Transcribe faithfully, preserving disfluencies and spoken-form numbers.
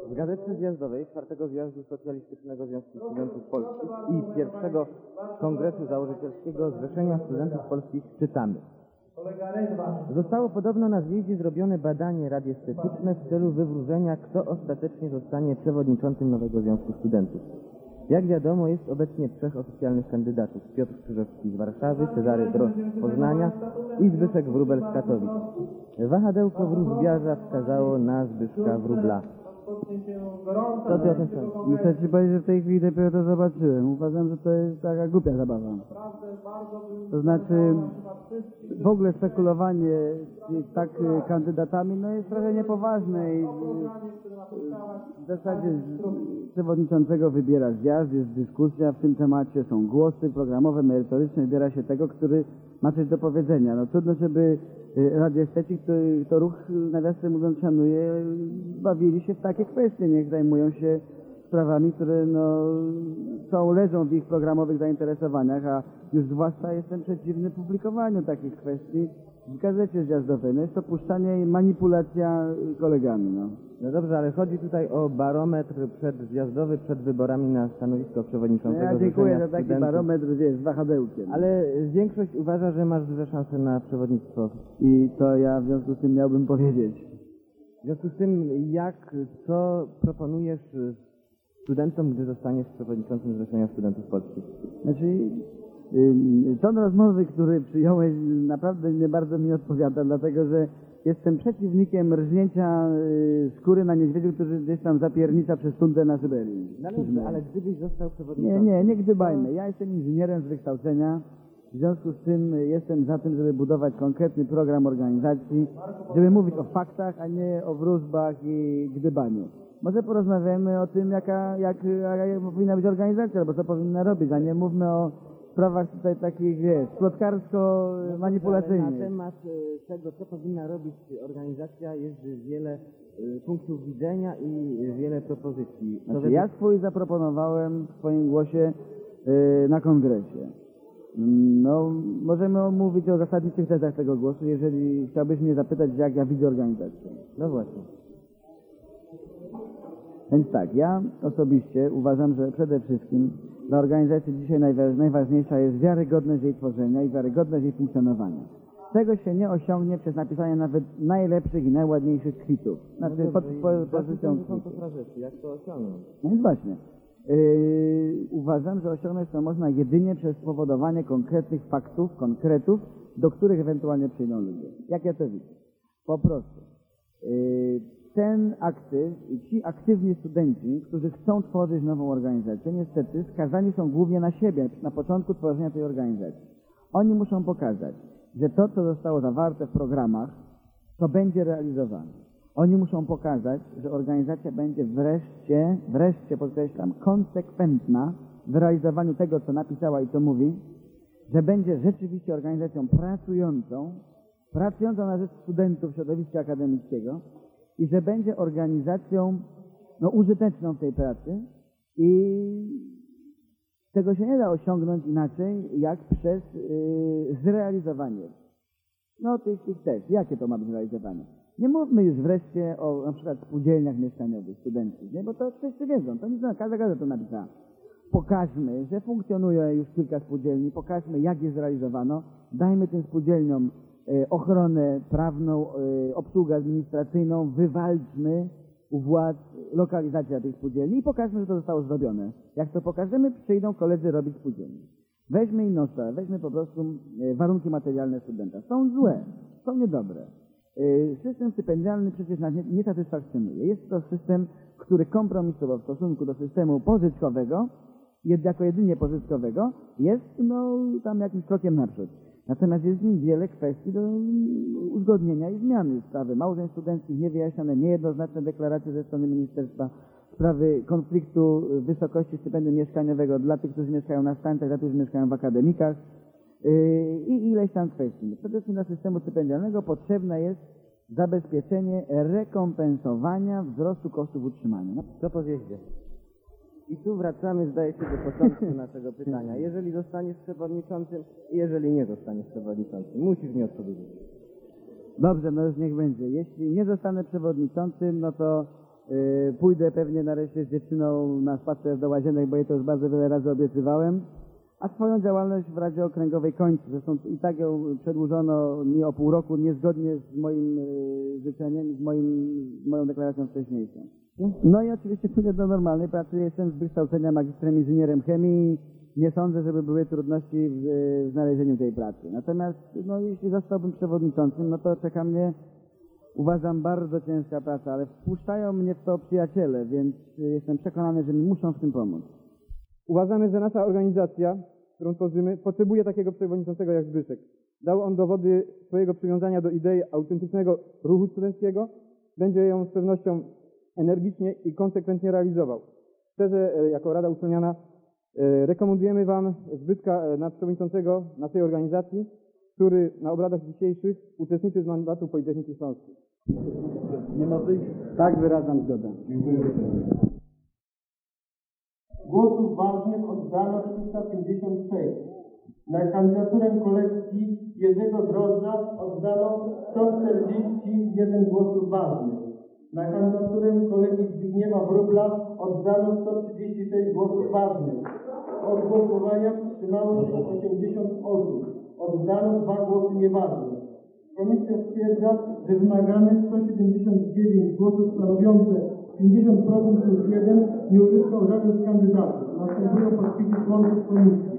W Gazetce Zjazdowej czwartego Zjazdu Socjalistycznego Związku Studentów Polskich i pierwszego Kongresu Założycielskiego Zrzeszenia Studentów Polskich czytamy: zostało podobno na zjeździe zrobione badanie radiestetyczne w celu wywróżenia, kto ostatecznie zostanie przewodniczącym nowego Związku Studentów. Jak wiadomo, jest obecnie trzech oficjalnych kandydatów: Piotr Krzyżewski z Warszawy, Cezary Drost z Poznania i Zbyszek Wróbel z Katowic. Wahadełko wróżbiarza wskazało na Zbyszka Wróbla. Co ty o tym sądzisz? Muszę ci powiedzieć, że w tej chwili dopiero to zobaczyłem. Uważam, że to jest taka głupia zabawa. To znaczy, w ogóle spekulowanie z tak kandydatami no jest trochę niepoważne i w zasadzie przewodniczącego wybiera zjazd, jest dyskusja w tym temacie, są głosy programowe, merytoryczne, wybiera się tego, który ma coś do powiedzenia. No trudno, żeby radiesteci, który to ruch, nawiasem mówiąc, szanuje, bawili się w takie kwestie, niech zajmują się sprawami, które no, są, leżą w ich programowych zainteresowaniach, a już zwłaszcza jestem przeciwny publikowaniu takich kwestii w gazecie zjazdowej. No jest to puszczanie i manipulacja kolegami. No. No dobrze, ale chodzi tutaj o barometr przedzjazdowy przed wyborami na stanowisko przewodniczącego. No ja dziękuję za taki studentów. barometr, wiesz, z wahadełkiem. Ale większość uważa, że masz duże szanse na przewodnictwo. I to ja w związku z tym miałbym powiedzieć. W związku z tym, jak, co proponujesz studentom, gdy zostaniesz przewodniczącym Zrzeszenia Studentów Polskich? Znaczy, ton rozmowy, który przyjąłeś, naprawdę nie bardzo mi odpowiada, dlatego że jestem przeciwnikiem rżnięcia skóry na niedźwiedziu, który gdzieś tam zapiernicza przez tundę na Syberii. No, ale, ale gdybyś został przewodniczącym... Nie, nie, nie gdybajmy. Ja jestem inżynierem z wykształcenia, w związku z tym jestem za tym, żeby budować konkretny program organizacji, żeby mówić o faktach, a nie o wróżbach i gdybaniu. Może porozmawiamy o tym, jaka, jak, jaka powinna być organizacja, albo co powinna robić, a nie mówmy o sprawach tutaj takich, wiesz, plotkarsko-manipulacyjnych. Na temat tego, co powinna robić organizacja, jest wiele punktów widzenia i wiele propozycji. Znaczy, według... Ja swój zaproponowałem w swoim głosie yy, na kongresie. No, możemy omówić o zasadniczych tezach tego głosu, jeżeli chciałbyś mnie zapytać, jak ja widzę organizację. No właśnie. Więc tak, ja osobiście uważam, że przede wszystkim dla organizacji dzisiaj najważniejsza jest wiarygodność jej tworzenia i wiarygodność jej funkcjonowania. Tego się nie osiągnie przez napisanie nawet najlepszych i najładniejszych kwitów. Znaczy no pod dobrze, pozycją są to frazezy, jak to osiągnąć? No więc właśnie. Yy, uważam, że osiągnąć to można jedynie przez spowodowanie konkretnych faktów, konkretów, do których ewentualnie przyjdą ludzie. Jak ja to widzę? Po prostu. Yy, ten aktyw i ci aktywni studenci, którzy chcą tworzyć nową organizację, niestety skazani są głównie na siebie na początku tworzenia tej organizacji. Oni muszą pokazać, że to, co zostało zawarte w programach, to będzie realizowane. Oni muszą pokazać, że organizacja będzie wreszcie, wreszcie podkreślam, konsekwentna w realizowaniu tego, co napisała i co mówi, że będzie rzeczywiście organizacją pracującą, pracującą na rzecz studentów środowiska akademickiego i że będzie organizacją no, użyteczną w tej pracy i tego się nie da osiągnąć inaczej, jak przez yy, zrealizowanie no, tych, tych tez. Jakie to ma być realizowanie? Nie mówmy już wreszcie o na przykład spółdzielniach mieszkaniowych studenckich, nie? Bo to wszyscy wiedzą, to nic, no, każda gazeta to napisała. Pokażmy, że funkcjonuje już kilka spółdzielni, pokażmy, jak je zrealizowano, dajmy tym spółdzielniom e, ochronę prawną, e, obsługę administracyjną, wywalczmy u władz lokalizację tych spółdzielni i pokażmy, że to zostało zrobione. Jak to pokażemy, przyjdą koledzy robić spółdzielnie. Weźmy inną sprawę, weźmy po prostu e, warunki materialne studenta. Są złe, są niedobre. System stypendialny przecież nas nie, nie satysfakcjonuje. Jest to system, który kompromisowo w stosunku do systemu pożyczkowego, jako jedynie pożyczkowego, jest no, tam jakimś krokiem naprzód. Natomiast jest w nim wiele kwestii do uzgodnienia i zmiany. Sprawy małżeństw studenckich, niewyjaśnione, niejednoznaczne deklaracje ze strony ministerstwa, sprawy konfliktu wysokości stypendium mieszkaniowego dla tych, którzy mieszkają na stancjach, dla tych, którzy mieszkają w akademikach, i ileś tam kwestii. Przede wszystkim dla systemu stypendialnego potrzebne jest zabezpieczenie rekompensowania wzrostu kosztów utrzymania. No, co po zjeździe? I tu wracamy, zdaje się, do początku naszego pytania. Jeżeli zostaniesz przewodniczącym i jeżeli nie zostaniesz przewodniczącym, musisz mi odpowiedzieć. Dobrze, no już niech będzie. Jeśli nie zostanę przewodniczącym, no to Yy, pójdę pewnie nareszcie z dziewczyną na spacer do Łazienek, bo jej to już bardzo wiele razy obiecywałem. A swoją działalność w Radzie Okręgowej kończę. Zresztą i tak ją przedłużono mi o pół roku, niezgodnie z moim yy, życzeniem, z moim, z moją deklaracją wcześniejszą. No i oczywiście pójdę do normalnej pracy. Jestem z wykształcenia magistrem inżynierem chemii. Nie sądzę, żeby były trudności w, w znalezieniu tej pracy. Natomiast no, jeśli zostałbym przewodniczącym, no to czeka mnie, uważam, bardzo ciężka praca, ale wpuszczają mnie w to przyjaciele, więc jestem przekonany, że mi muszą w tym pomóc. Uważamy, że nasza organizacja, którą tworzymy, potrzebuje takiego przewodniczącego jak Zbyszek. Dał on dowody swojego przywiązania do idei autentycznego ruchu studenckiego. Będzie ją z pewnością energicznie i konsekwentnie realizował. Szczerze, e, jako Rada Uczelniana e, rekomendujemy Wam Zbyszka e, na przewodniczącego naszej organizacji, który na obradach dzisiejszych uczestniczy z mandatu Politechniki Śląskiej. Nie ma wyjść? Tak, wyrażam zgodę. Głosów ważnych oddano trzysta pięćdziesiąt sześć. Na kandydaturę kolekcji Jerzego Drożdża oddano sto czterdzieści jeden głosów ważnych. Na kandydaturę kolegi Zbigniewa Wróbla oddano sto trzydzieści sześć głosów ważnych. Od głosowania wstrzymało się osiemdziesiąt osób. Oddano dwa głosy nieważne. Komisja stwierdza, że wymaganych sto siedemdziesiąt dziewięć głosów stanowiące pięćdziesiąt procent plus jeden nie uzyskał żaden z kandydatów. Następują podpisy członków komisji.